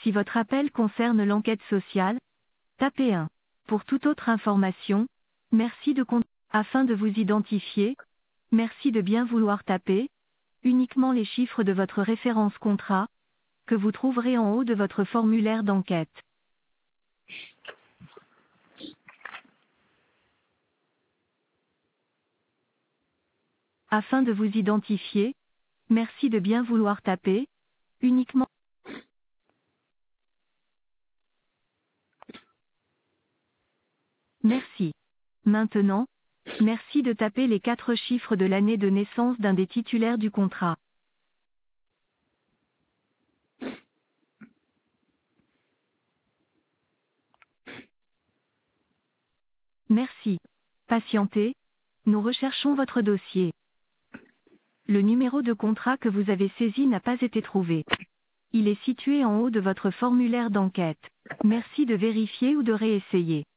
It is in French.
Si votre appel concerne l'enquête sociale, tapez 1. Pour toute autre information, merci de afin de vous identifier, merci de bien vouloir taper uniquement les chiffres de votre référence contrat, que vous trouverez en haut de votre formulaire d'enquête. Afin de vous identifier, merci de bien vouloir taper uniquement. Merci. Maintenant, merci de taper les 4 chiffres de l'année de naissance d'un des titulaires du contrat. Merci. Patientez, nous recherchons votre dossier. Le numéro de contrat que vous avez saisi n'a pas été trouvé. Il est situé en haut de votre formulaire d'enquête. Merci de vérifier ou de réessayer.